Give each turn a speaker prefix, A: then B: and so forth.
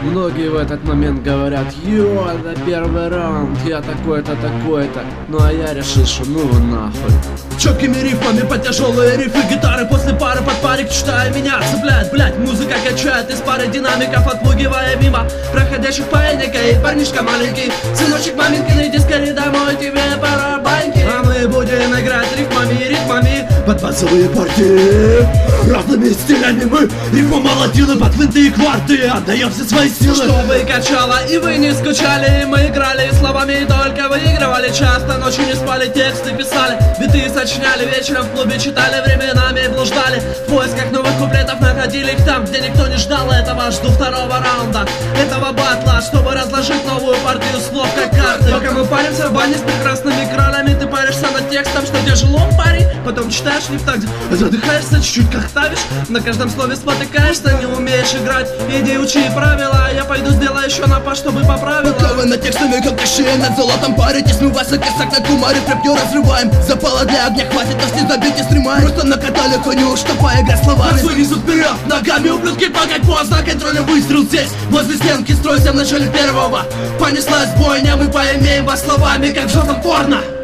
A: Многие в этот момент говорят: йо, это первый раунд, я такой-то, такой-то. Ну а я решил, что ну его нахуй.
B: Четкими рифмами под тяжелые рифы гитары после пары под парик, читая меня цепляет, блять, музыка качает из пары динамиков, отпугивая мимо проходящих паиника и парнишка маленький. Сыночек маменькин, иди скорее домой, тебе пора баньки. А мы будем играть ритмами под басовые партии. Разными стилями мы рифмомолотилы под винты и кварты, отдаем все свои силы, чтобы качало и вы не скучали. Мы играли словами и только выигрывали, часто ночью не спали, тексты писали, биты сочиняли, вечером в клубе читали, временами блуждали в поисках новых куплетов, находили их там, где никто не ждал этого. Жду второго раунда этого батла, чтобы разложить новую партию слов как карты. Пока мы паримся в бане с прекрасными кралями, ты паришься над текстом, что тяжело, парень. Потом читаешь не в такт, задыхаешься, чуть-чуть картавишь, на каждом слове спотыкаешься, не умеешь играть. Иди учи правила, я пойду сделаю еще напад, чтобы поправила.
C: Пока вы над текстами, как каши, над золотом паритесь, мы вас косяк на кумаре тряпью разрываем. Запала для огня хватит, нас не забить и стремаем. Просто накатали коню, что поиграть словами. Нас вынесут вперед, ногами ублюдки, погать поздно. Контрольный выстрел здесь, возле стенки, стройся в начале первого. Понеслась бойня, мы поимеем вас словами, как в желтом порно.